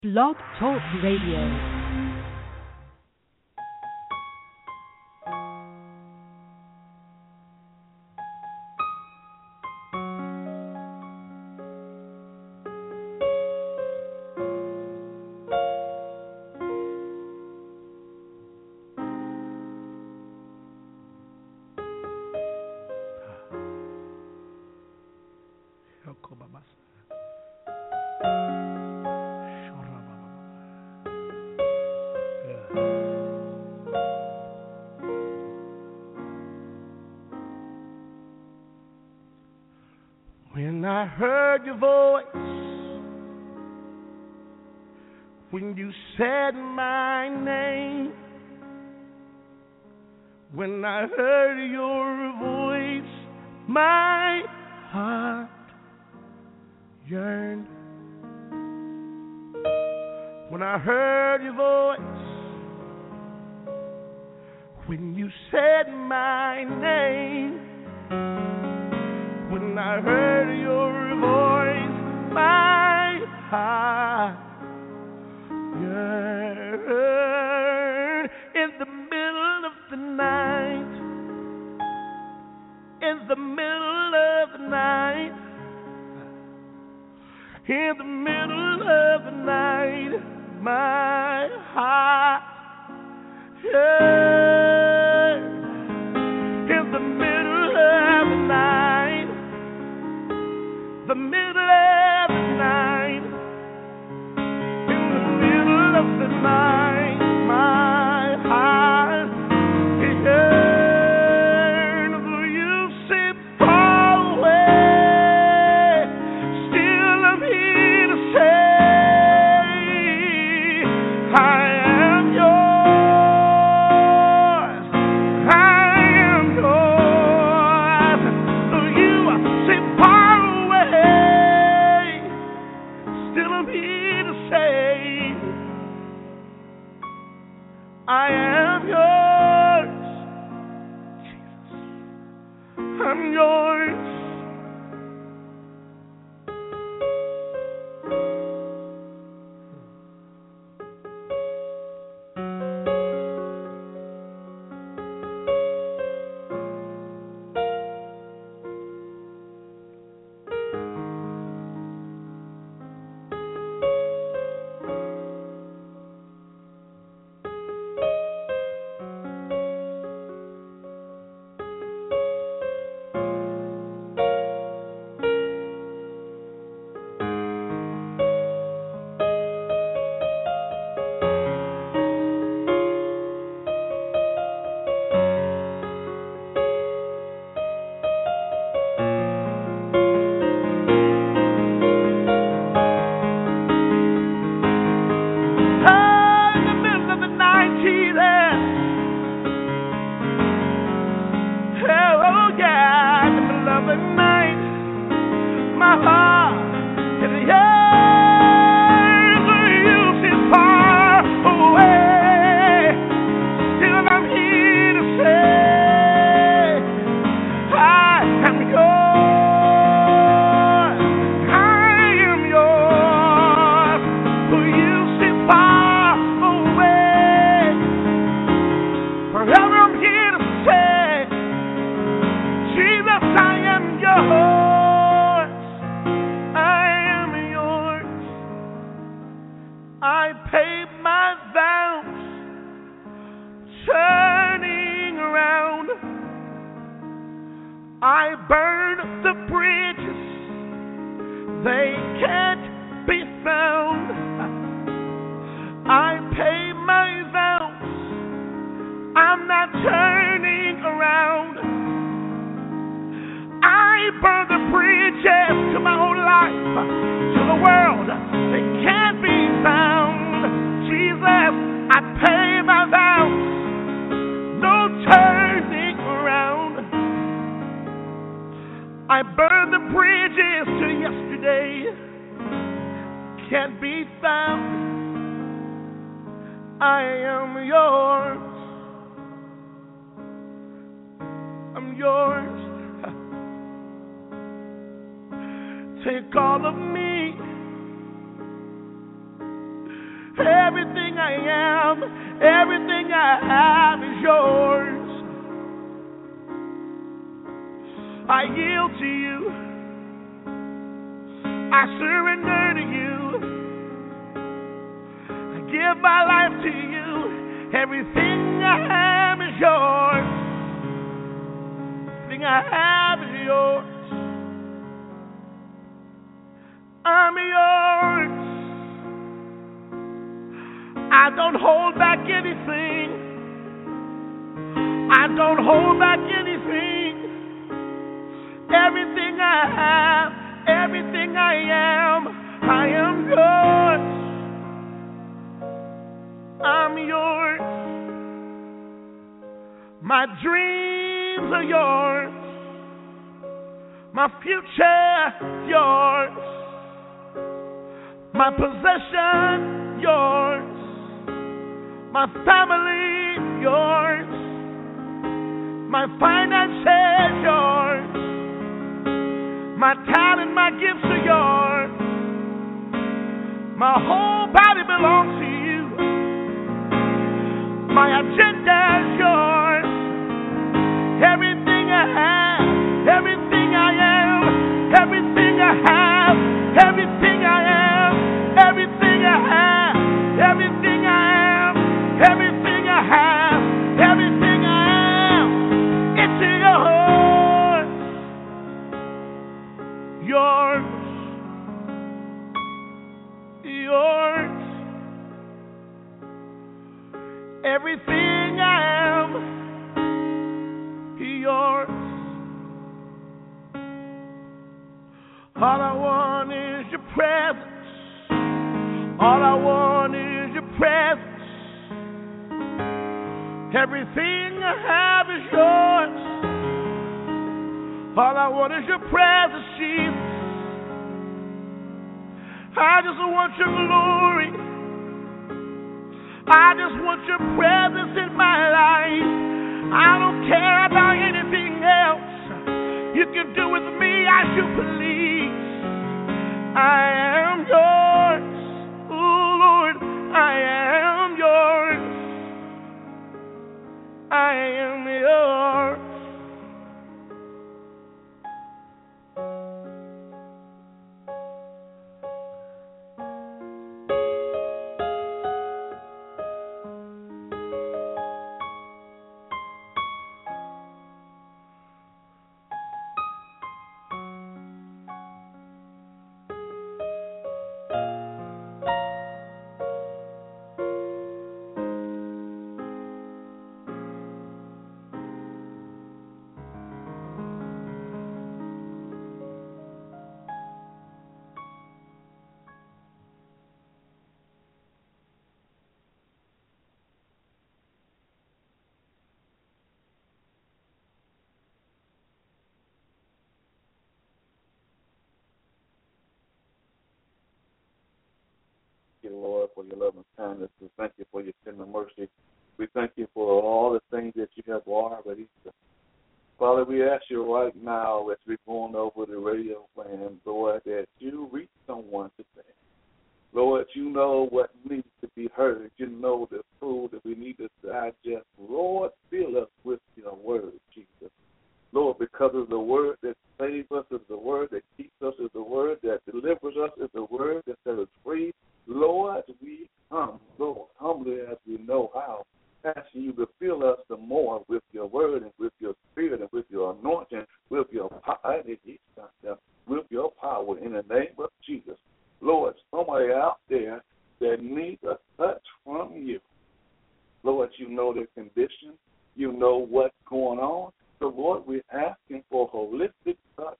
Blog Talk Radio. When I heard your voice, when you said my name, when I heard your voice, my heart yearned. When I heard your voice, when you said my name, when I heard your voice, my heart yearned. In the middle of the night, in the middle of the night, in the middle of the night, my heart yearned. In the middle of the night, the middle of the night, in the middle of the night, my heart is yearned. Though you seem far away, still I'm here to say, I am yours, I am yours. Though you seem far away, still I'm here to say, I am yours, Jesus, I'm yours. In the middle of the night, Jesus. Oh yeah, in the middle of the night, my heart is yours. You sit far away, still I'm here to say, I am yours, I am yours. For you sit far away, forever I'm here to say, Jesus, I am yours, I am yours. I paid my vows, turning around. I burned the bridges, they can't be found. I paid my vows, I'm not turning around. I burned the bridges to my own life, to the world, they can't be found. Jesus, I pay my vows, no turning around. I burned the bridges to yesterday, can't be found. I am yours, I'm yours. Take all of me, Everything I am, everything I have is yours. I yield to you. I surrender to you. I give my life to you. Everything I have is yours. Everything I have is yours. I'm yours. I don't hold back anything. I don't hold back anything. Everything I have, everything I am yours. I'm yours. My dreams are yours. My future, yours. My possession, yours. My family, yours. My finances, yours. My talent, my gifts are yours. My whole body belongs to you. My agenda is yours. Everything I have, everything I am, everything I have, everything I am, everything I have, everything I am, everything I have, everything I am, it's yours. Yours. Yours. Everything I am, yours. All I want is your presence. All I want is your presence. Everything I have is yours. All I want is your presence, Jesus. I just want your glory. I just want your presence in my life. I don't care about anything else. You can do with me as you please. I am yours. Oh Lord, I am yours. I am yours. Thank you, Lord, for your love and kindness. We thank you for your tender mercy. We thank you for all the things that you have already done. Father, we ask you right now as we're going over the radio plan, Lord, that you reach someone today. Lord, you know what needs to be heard. You know the food that we need to digest. Lord, fill us with your word, Jesus. Lord, because of the word that saves us, is the word that keeps us, is the word that delivers us, is the word that sets us free. Lord, we come, Lord, humbly as we know how, asking you to fill us the more with your word and with your spirit and with your anointing, with your power, in the name of Jesus. Lord, somebody out there that needs a touch from you. Lord, you know their condition. You know what's going on. So, Lord, we're asking for holistic touch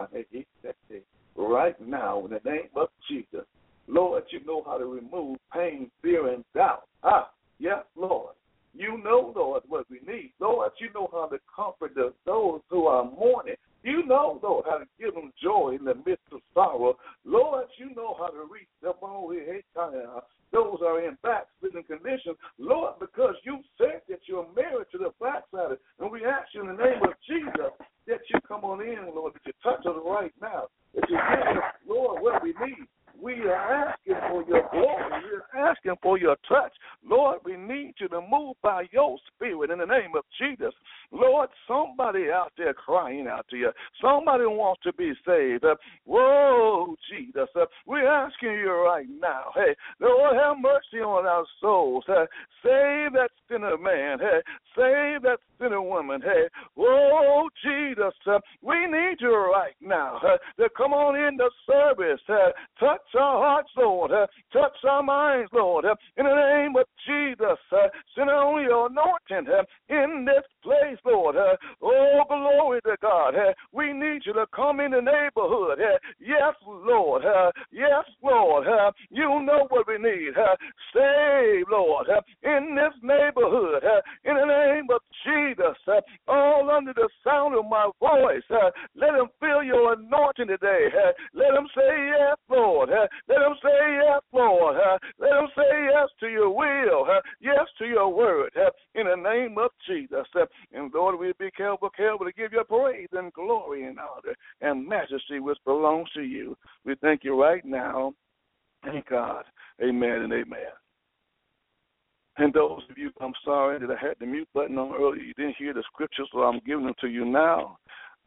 right now in the name of Jesus. Lord, you know how to remove pain, fear, and doubt. Yes, Lord. You know, Lord, what we need. Lord, you know how to comfort those who are mourning. You know, Lord, how to give them joy in the midst of sorrow. Lord, you know how to reach them all those are in backsliding condition. Lord, because you said that you're married to the backslider, and we ask you in the name of Jesus that you come on in, Lord, that you touch us right now, that you give us, Lord, what we need. We are asking for your glory. We're asking for your touch. Lord, we need you to move by your spirit in the name of Jesus. Lord, somebody out there crying out to you. Somebody wants to be saved. Whoa, Jesus. We're asking you right now. Hey, Lord, have mercy on our souls. Save that sinner man. Hey, save that sinner woman. Hey, whoa, Jesus. We need you right now to come on in the service. Touch our hearts, Lord. Touch our minds, Lord. In the name of Jesus, send on your anointing in this place, Lord. Oh, glory to God. We need you to come in the neighborhood. Yes, Lord. Yes, Lord. You know what we need. Save, Lord, in this neighborhood. In the name of Jesus, all under the sound of my voice, let them feel your anointing today. Let them say yes, Lord. Let them say yes, Lord. Let them say yes to your will, yes to your word, in the name of Jesus. And Lord, we be careful to give you praise and glory and honor and majesty which belongs to you. We thank you right now. Thank God. Amen and amen. And those of you, I'm sorry that I had the mute button on earlier. You didn't hear the scriptures, so I'm giving them to you now.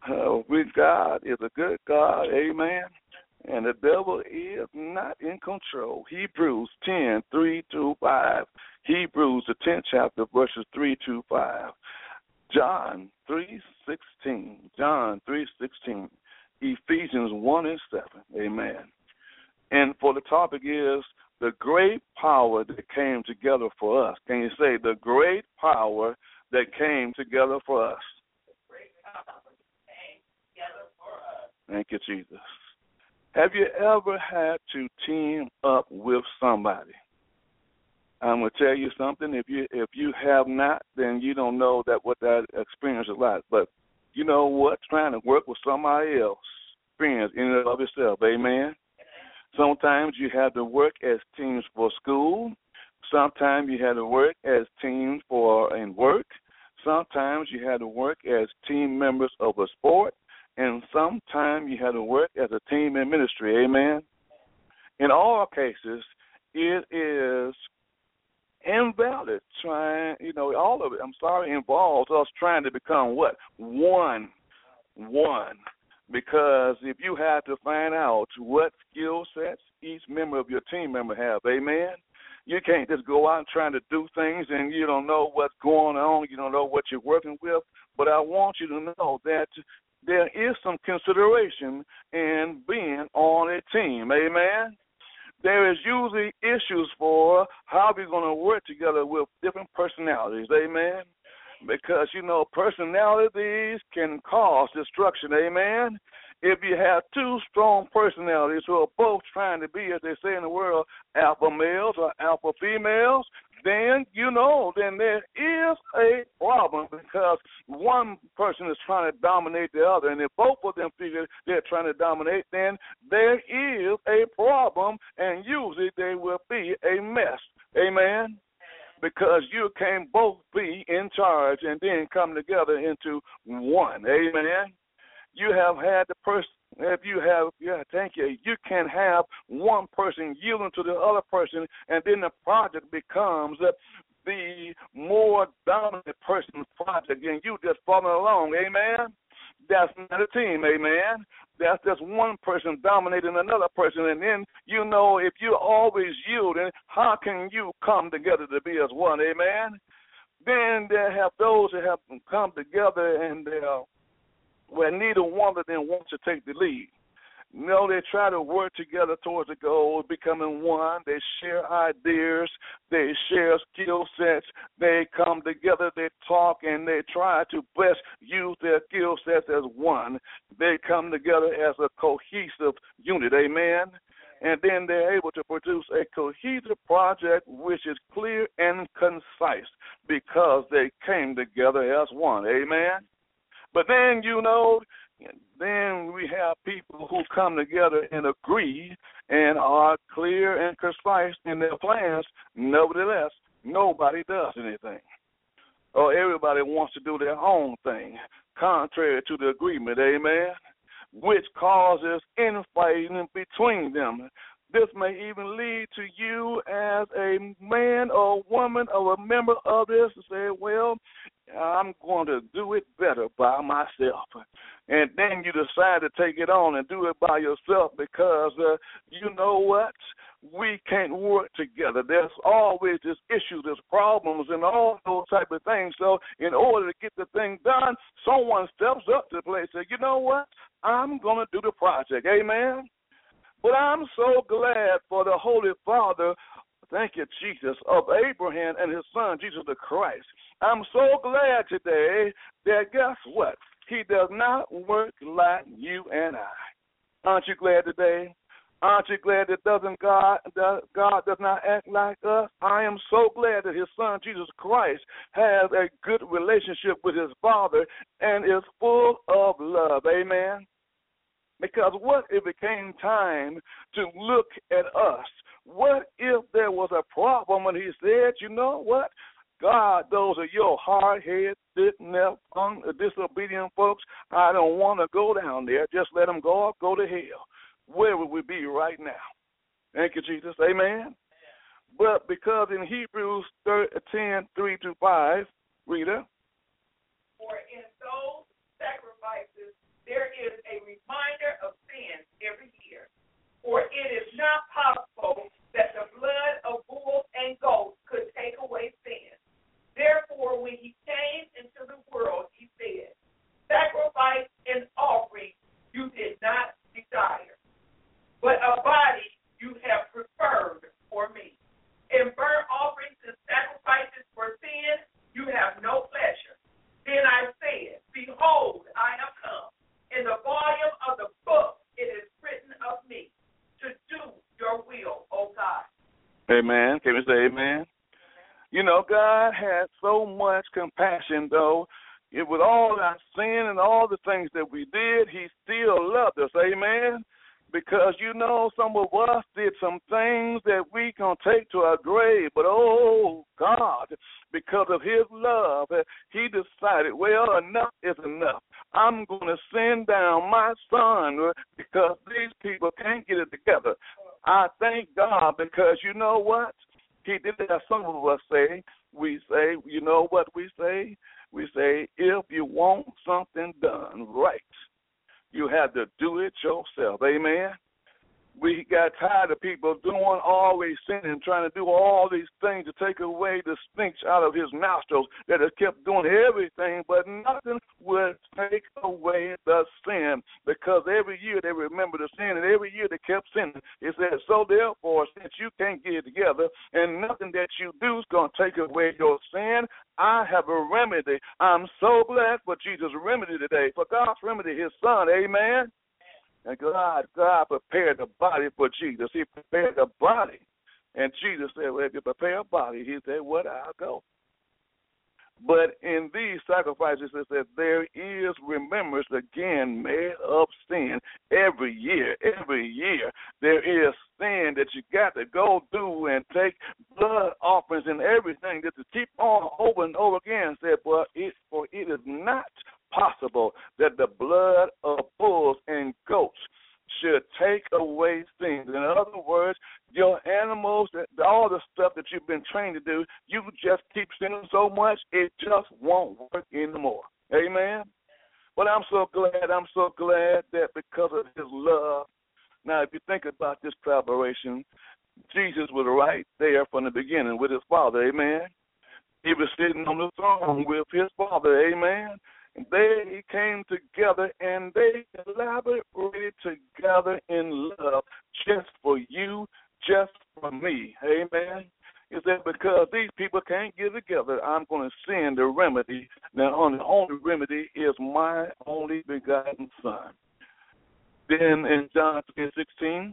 God is a good God. Amen. And the devil is not in control. Hebrews 10, 3-5. Hebrews, the 10th chapter, verses 3-5. John 3:16. John 3:16. Ephesians 1:7. Amen. And for the topic is the great power that came together for us. Can you say the great power that came together for us? The great power that came together for us. Thank you, Jesus. Have you ever had to team up with somebody? I'm going to tell you something. If you have not, then you don't know what that experience is like. But you know what? Trying to work with somebody else, experience in and of itself. Amen. Sometimes you have to work as teams for school. Sometimes you have to work as teams in work. Sometimes you have to work as team members of a sport. And sometimes you have to work as a team in ministry. Amen. In all cases, it is invalid all of it, involves us trying to become what? One. Because if you have to find out what skill sets each member of your team member have, amen, you can't just go out and trying to do things and you don't know what's going on, you don't know what you're working with. But I want you to know that there is some consideration in being on a team, amen. There is usually issues for how we're going to work together with different personalities, amen. Because, personalities can cause destruction, amen. If you have two strong personalities who are both trying to be, as they say in the world, alpha males or alpha females, then there is a problem because one person is trying to dominate the other. And if both of them figure they're trying to dominate, then there is a problem, and usually there will be a mess. Amen? Because you can't both be in charge and then come together into one. Amen? You have had the person, you can have one person yielding to the other person, and then the project becomes the more dominant person's project, and you just following along. Amen? That's not a team. Amen? That's just one person dominating another person, and then if you're always yielding, how can you come together to be as one? Amen? Then there have those that have come together and where neither one of them wants to take the lead. They try to work together towards the goal of becoming one. They share ideas. They share skill sets. They come together. They talk, and they try to best use their skill sets as one. They come together as a cohesive unit. Amen? And then they're able to produce a cohesive project which is clear and concise because they came together as one. Amen? But then, then we have people who come together and agree and are clear and concise in their plans. Nevertheless, nobody does anything. Or everybody wants to do their own thing, contrary to the agreement, amen, which causes infighting between them. This may even lead to you as a man or woman or a member of this to say, well, I'm going to do it better by myself. And then you decide to take it on and do it by yourself because you know what? We can't work together. There's always this issue, there's problems, and all those type of things. So in order to get the thing done, someone steps up to the place and says, you know what? I'm going to do the project. Amen? But I'm so glad for the Holy Father, thank you, Jesus, of Abraham and his son, Jesus the Christ. I'm so glad today that guess what? He does not work like you and I. Aren't you glad today? Aren't you glad that God does not act like us? I am so glad that his son, Jesus Christ, has a good relationship with his Father and is full of love. Amen? Because what if it came time to look at us? What if there was a problem and he said, you know what? God, those are your hard-headed, disobedient folks. I don't want to go down there. Just let them go to hell. Where would we be right now? Thank you, Jesus. Amen. But because in Hebrews 10:3-5, Rita. For in those sacrifices there is a reminder of sin every year. For it is not possible that the blood of bulls and goats could take away sin. Therefore, when he came into the world, he said, sacrifice and offering you did not desire, but a body you have preferred for me. In burnt offerings and sacrifices for sin, you have no pleasure. Then I said, behold, I have come. In the volume of the book it is written of me, to do your will, O God. Amen. Can we say amen? You know, God had so much compassion, though. With all our sin and all the things that we did, he still loved us. Amen? Because, you know, some of us did some things that we can take to our grave. But, oh, God, because of his love, he decided, well, enough is enough. I'm going to send down my son because these people can't get it together. I thank God because, you know what? He did that. Some of us say, we say, you know what we say? We say, if you want something done right, you have to do it yourself. Amen? We got tired of people doing always sinning, trying to do all these things to take away the stench out of his nostrils that has kept doing everything, but nothing would take away the sin because every year they remember the sin and every year they kept sinning. It says, so therefore, since you can't get it together and nothing that you do is going to take away your sin, I have a remedy. I'm so glad for Jesus' remedy today, for God's remedy, his son. Amen? And God prepared the body for Jesus. He prepared the body. And Jesus said, well, if you prepare a body, he said, well, I'll go. But in these sacrifices, it says there is remembrance again made of sin every year. Every year there is sin that you got to go through and take blood offerings and everything that to keep on over and over again. Said, for it is not possible that the blood of bulls and goats should take away sins. In other words, your animals, all the stuff that you've been trained to do, you just keep sinning so much, it just won't work anymore. Amen? But I'm so glad that because of his love, now if you think about this collaboration, Jesus was right there from the beginning with his Father. Amen? He was sitting on the throne with his Father. Amen? They came together and they collaborated together in love just for you, just for me. Amen. Is that because these people can't get together, I'm going to send the remedy. Now, the only remedy is my only begotten Son. Then in John 3:16.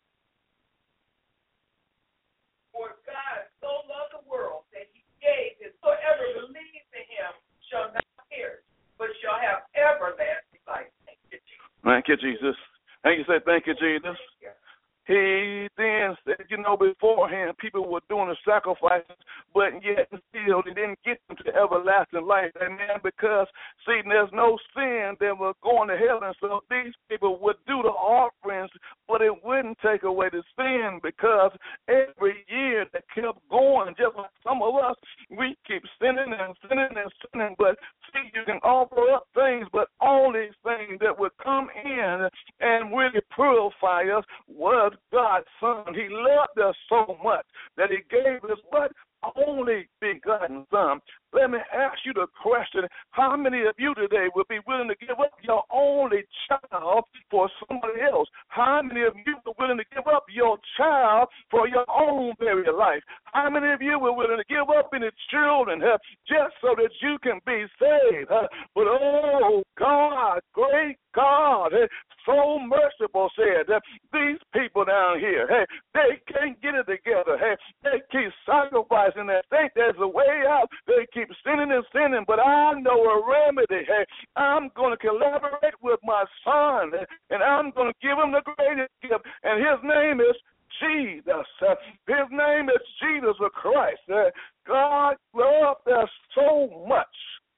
For God so loved the world that he gave his whoever believes in him shall not perish, but shall have everlasting life. Thank you, Jesus. Thank you, Jesus. And you say, thank you, Jesus. He then said, beforehand people were doing the sacrifices, but yet still they didn't get them to everlasting life. Amen. Because, see, there's no sin that was going to heaven, so these people would do the offerings, but it wouldn't take away the sin, because every year they kept going, just like some of us, we keep sinning and sinning and sinning. But see, you can offer up things, but only things that would come in and really purify us was God's Son. He loved us so much that he gave us what? Only begotten Son. Let me ask you the question, how many of you today would be willing to give up your only child for somebody else? How many of you are willing to give up your child for your own very life? How many of you are willing to give up any children just so that you can be saved? But oh, God, great God, so merciful, said these people down here, they can't get it together. They keep sacrificing and think there's a way out. They keep sinning and sinning, but I know a remedy. I'm going to collaborate with my Son, and I'm going to give him the greatest gift, and his name is Jesus. His name is Jesus Christ. God loved us so much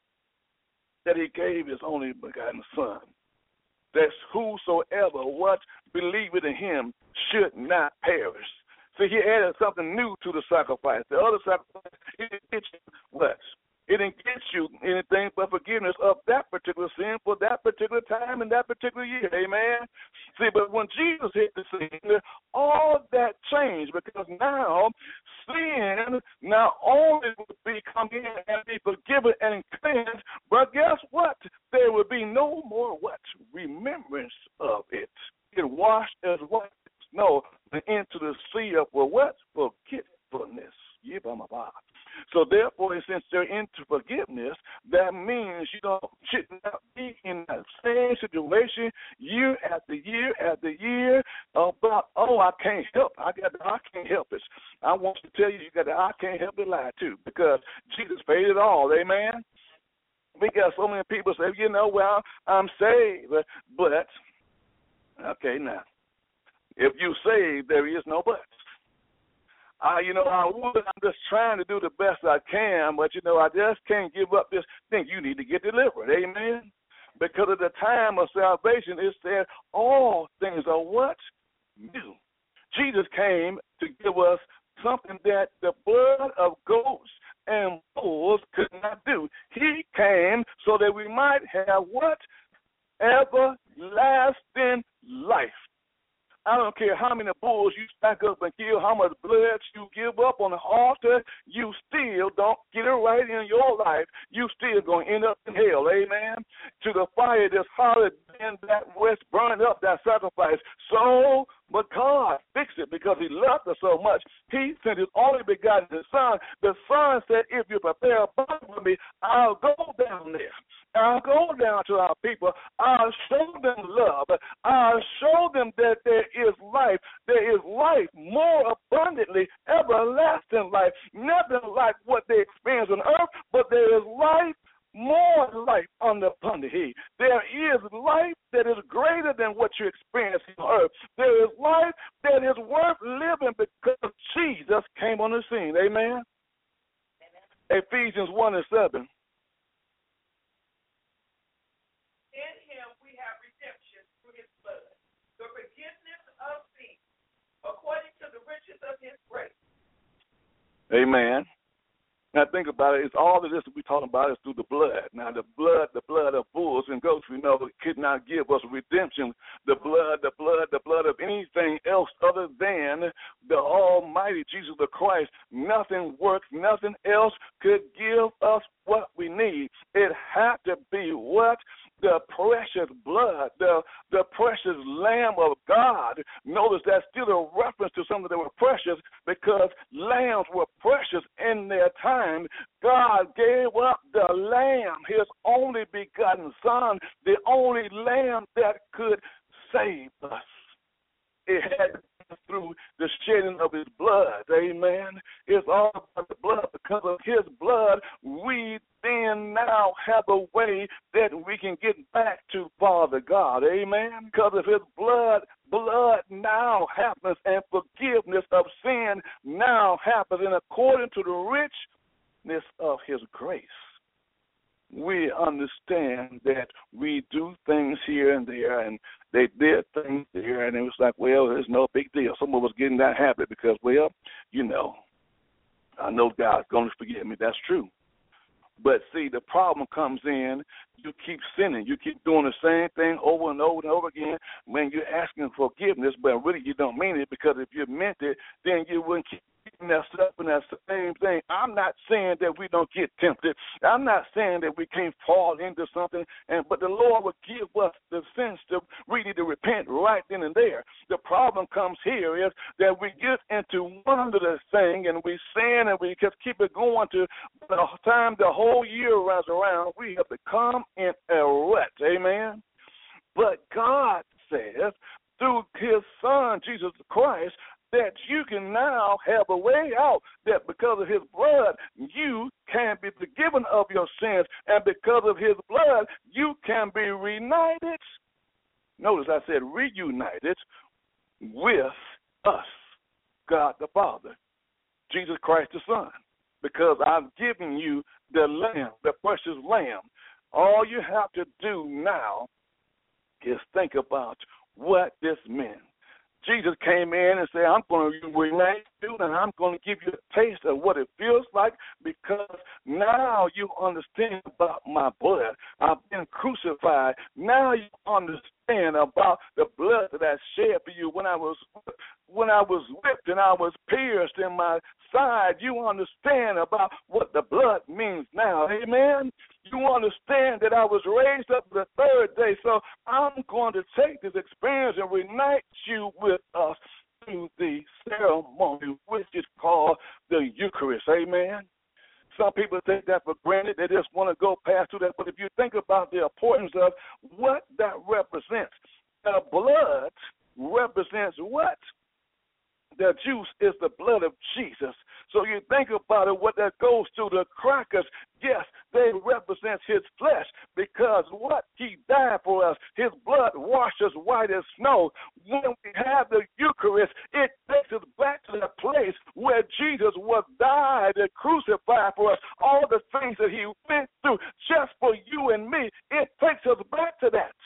that he gave his only begotten Son, that whosoever what believeth in him should not perish. See, he added something new to the sacrifice. The other sacrifice, it didn't get you what? It didn't get you anything but forgiveness of that particular sin for that particular time and that particular year. Amen? See, but when Jesus hit the scene, all that changed, because now sin not only would be come in and be forgiven and cleansed, but guess what? There would be no more what? Remembrance of it. It washed as white as snow into the sea of what? Forgetfulness. So therefore, since they're into forgiveness, that means you should not be in that same situation year after year after year about, I can't help. I can't help it. I want to tell you, you got the I can't help it lie too, because Jesus paid it all. Amen. We got so many people say, well, I'm saved, but okay, now, if you saved, there is no but. I'm just trying to do the best I can, but, I just can't give up this thing. You need to get delivered, amen? Because of the time of salvation, it said all things are what? New. Jesus came to give us something that the blood of goats and bulls could not do. He came so that we might have what? Everlasting life. I don't care how many bulls you stack up and kill, how much blood you give up on the altar, you still don't get it right in your life. You still going to end up in hell, amen? To the fire that's hotter than that which burned up that sacrifice. So, but God fixed it because he loved us so much. He sent his only begotten Son. The Son said, if you prepare a body for me, I'll go down there. I'll go down to our people. I'll show them love. I'll show them that there is life. There is life more abundantly, everlasting life. Nothing like what they experience on earth, but there is life, more life on the heat. There is life that is greater than what you experience on earth. There is life that is worth living because Jesus came on the scene. Amen? Ephesians 1:7. Amen. Now think about it. It's all of this that we're talking about is through the blood. Now the blood of bulls and goats, we know it could not give us redemption. The blood of anything else other than the Almighty Jesus the Christ. Nothing works. Nothing else could give us what we need. It had to be what? The precious blood, the precious Lamb of God. Notice that's still a reference to something that were precious because lambs were precious in their time. God gave up the Lamb, his only begotten Son, the only Lamb that could save us. It had through the shedding of his blood. Amen. It's all about the blood. Because of his blood, we then now have a way that we can get back to Father God. Amen. Because of his blood now happens and forgiveness of happens, and according to the richness of his grace, we understand that we do things here and there, and they did things there, and it was like, well, there's no big deal. Some of us get in that habit because, well, I know God's going to forgive me. That's true. But, see, the problem comes in, you keep sinning. You keep doing the same thing over and over and over again when you're asking forgiveness, but really you don't mean it, because if you meant it, then you wouldn't keep messed up in that same thing. I'm not saying that we don't get tempted. I'm not saying that we can't fall into something, but the Lord will give us the sense to really to repent right then and there. The problem comes here is that we get into one of the thing and we sin and we just keep it going to the time the whole year runs around. We have become in a rut. Amen. But God says through his Son, Jesus Christ, that you can now have a way out, that because of his blood, you can be forgiven of your sins, and because of his blood, you can be reunited. Notice I said reunited with us, God the Father, Jesus Christ the Son, because I've given you the Lamb, the precious Lamb. All you have to do now is think about what this meant. Jesus came in and said, I'm going to reunite you, and I'm going to give you a taste of what it feels like, because now you understand about my blood. I've been crucified. Now you understand about the blood that I shed for you when I was whipped and I was pierced in my side. You understand about what the blood means now. Amen? You understand that I was raised up the third day. So I'm going to take this experience and reunite you with us through the ceremony, which is called the Eucharist. Amen? Some people take that for granted. They just want to go past through that. But if you think about the importance of what that represents, the blood represents what? The juice is the blood of Jesus. So you think about it, what that goes to the crackers, yes, they represent his flesh, because what? He died for us. His blood washes white as snow. When we have the Eucharist, it takes us back to the place where Jesus was died and crucified for us. All the things that he went through just for you and me, it takes us back to that.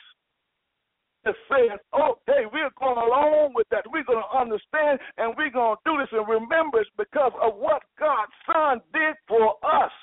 It says, okay, we're going along with that. We're going to understand, and we're going to do this in remembrance because of what God's Son did for us.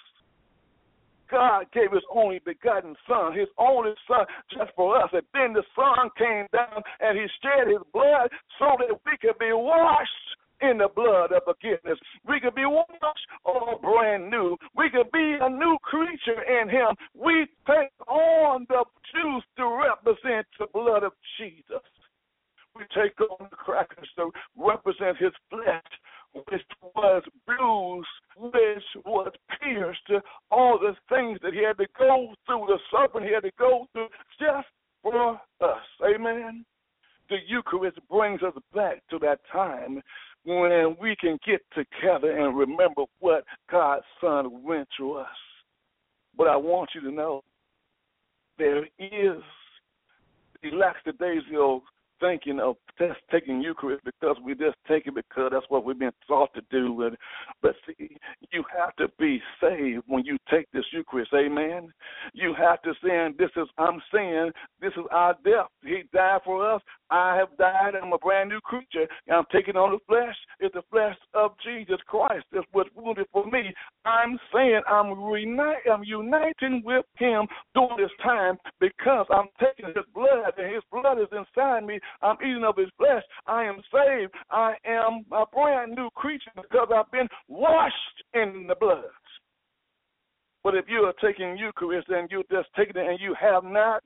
God gave his only begotten Son, his only Son, just for us. And then the Son came down, and he shed his blood so that we could be washed in the blood of forgiveness. We could be washed all brand new. We could be a new creature in him. We take on the juice to represent the blood of Jesus. We take on the crackers to represent his flesh, which was bruised, which was pierced, all the things that he had to go through, the suffering he had to go through just for us. Amen? The Eucharist brings us back to that time when we can get together and remember what God's Son went through us. But I want you to know there is the lackadaisical thinking of just taking Eucharist because we just take it because that's what we've been taught to do. But see, you have to be saved when you take this Eucharist. Amen. You have to say, I'm saying this is our death. He died for us. I have died. I'm a brand new creature. I'm taking on the flesh. It's the flesh of Jesus Christ. That's what's wounded for me. I'm saying I'm uniting with him during this time because I'm taking his blood, and his blood is inside me. I'm eating of his flesh. I am saved. I am a brand new creature because I've been washed in the blood. But if you are taking Eucharist and you're just taking it and you have not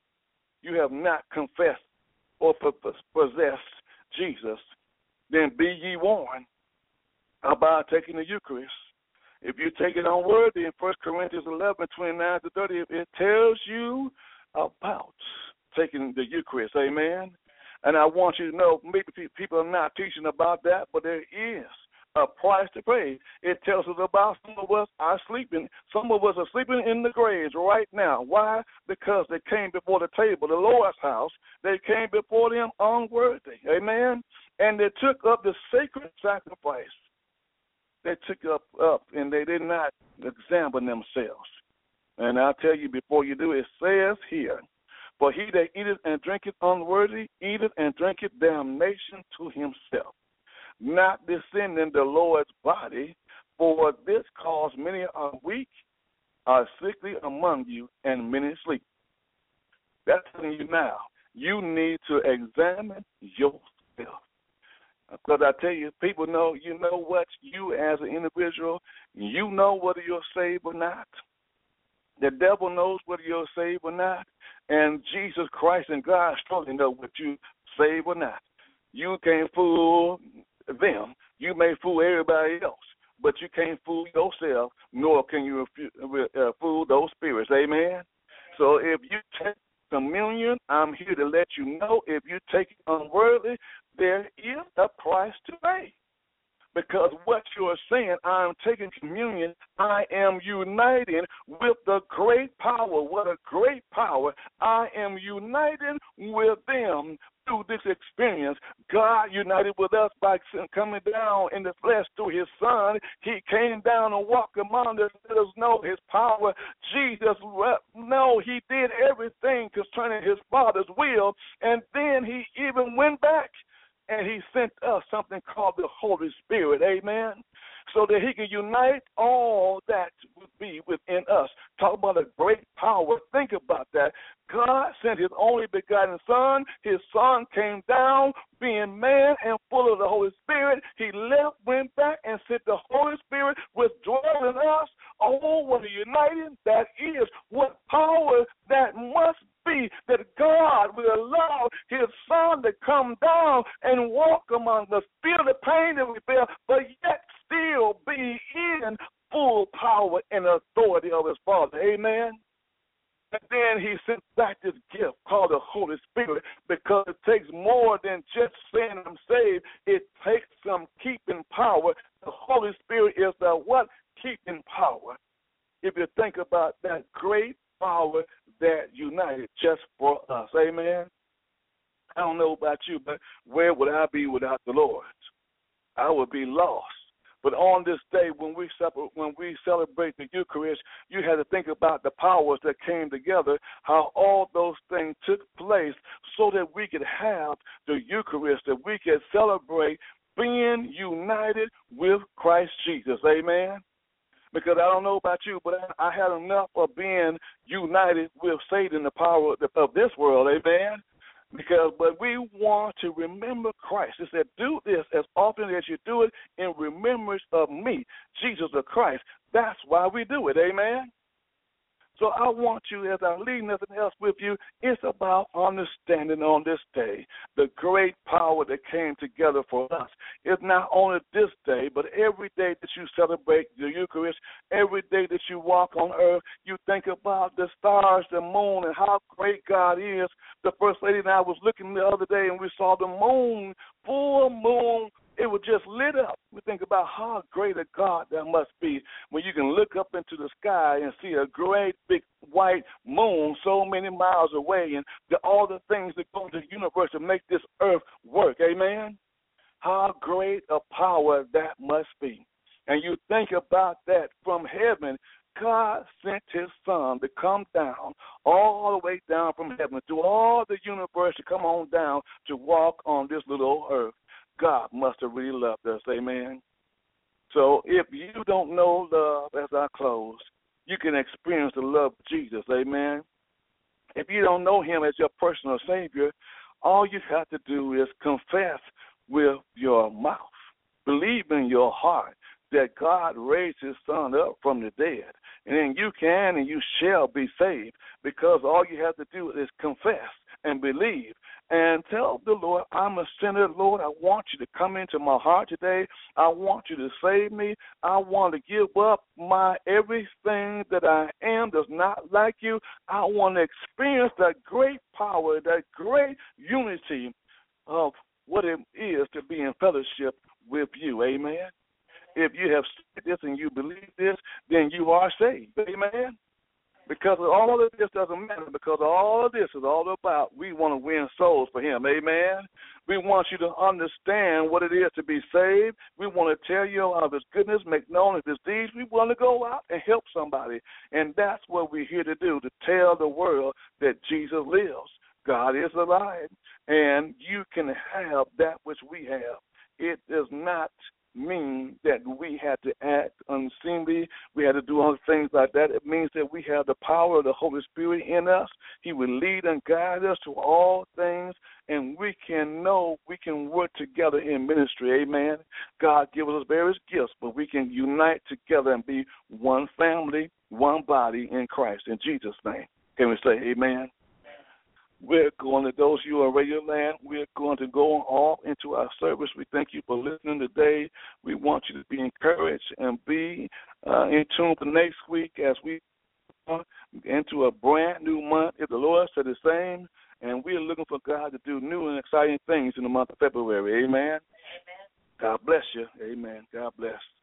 confessed or possessed Jesus, then be ye warned about taking the Eucharist. If you take it unworthy, in 1 Corinthians 11:29-30, it tells you about taking the Eucharist. Amen. And I want you to know, maybe people are not teaching about that, but there is a price to pay. It tells us about some of us are sleeping. Some of us are sleeping in the graves right now. Why? Because they came before the table, the Lord's house. They came before them unworthy. Amen. And they took up the sacred sacrifice. they took up and they did not examine themselves. And I'll tell you before you do, it says here, for he that eateth and drinketh unworthy, eateth and drinketh damnation to himself, not discerning the Lord's body. For this cause many are weak, are sickly among you, and many sleep. That's telling you now. You need to examine yourself. Because I tell you, people know, you know what, you as an individual, you know whether you're saved or not. The devil knows whether you're saved or not. And Jesus Christ and God surely know what you saved or not. You can't fool them. You may fool everybody else, but you can't fool yourself, nor can you fool those spirits. Amen? So if you take communion, I'm here to let you know if you take it unworthily, there is a price to pay. Because what you're saying, I'm taking communion, I am uniting with the great power. What a great power. I am uniting with them through this experience. God united with us by coming down in the flesh through his son. He came down and walked among us, let us know his power. Jesus, no, he did everything concerning his Father's will, and then he even went back. And he sent us something called the Holy Spirit, amen, so that he can unite all that would be within us. Talk about a great power. Think about that. God sent his only begotten Son. His Son came down, being man and full of the Holy Spirit. He left, went back, and sent the Holy Spirit, which dwells in us. Oh, what a uniting that is. What power that must be, that God will allow his Son to come down and walk among us, feel the pain that we feel, but yet still be in full power and authority of his Father. Amen? And then he sent back this gift called the Holy Spirit, because it takes more than just saying I'm saved. It takes some keeping power. The Holy Spirit is the what? Keeping power. If you think about that great power that united just for us. Amen? I don't know about you, but where would I be without the Lord? I would be lost. But on this day, when we celebrate the Eucharist, you had to think about the powers that came together, how all those things took place so that we could have the Eucharist, that we could celebrate being united with Christ Jesus. Amen? Because I don't know about you, but I had enough of being united with Satan, the power of this world, amen? But we want to remember Christ. It said, do this as often as you do it in remembrance of me, Jesus the Christ. That's why we do it, amen? So I want you, as I leave nothing else with you, it's about understanding on this day the great power that came together for us. It's not only this day, but every day that you celebrate the Eucharist, every day that you walk on earth, you think about the stars, the moon, and how great God is. The First Lady and I was looking the other day, and we saw the moon, full moon. It was just lit up. We think about how great a God that must be when you can look up into the sky and see a great big white moon so many miles away, and all the things that go into the universe to make this earth work. Amen? How great a power that must be. And you think about that from heaven. God sent his Son to come down, all the way down from heaven, to all the universe to come on down to walk on this little old earth. God must have really loved us, amen? So if you don't know love, as I close, you can experience the love of Jesus, amen? If you don't know him as your personal Savior, all you have to do is confess with your mouth, believe in your heart that God raised his Son up from the dead, and then you can and you shall be saved, because all you have to do is confess and believe and tell the Lord, I'm a sinner. Lord, I want you to come into my heart today. I want you to save me. I want to give up my everything that I am does not like you. I want to experience that great power, that great unity of what it is to be in fellowship with you. Amen. If you have said this and you believe this, then you are saved. Amen. Because all of this doesn't matter, because all of this is all about we want to win souls for him. Amen. We want you to understand what it is to be saved. We want to tell you of his goodness, make known his deeds. We want to go out and help somebody. And that's what we're here to do, to tell the world that Jesus lives. God is alive, and you can have that which we have. It does not mean that we had to act unseemly, we had to do other things like that. It means that we have the power of the Holy Spirit in us. He will lead and guide us to all things, and we can know we can work together in ministry. Amen. God gives us various gifts, but we can unite together and be one family, one body in Christ. In Jesus' name. Can we say amen? We're going to those of you on Radio Land. We're going to go off into our service. We thank you for listening today. We want you to be encouraged and be in tune for next week as we go into a brand new month. If the Lord said the same, and we're looking for God to do new and exciting things in the month of February. Amen. Amen. God bless you. Amen. God bless.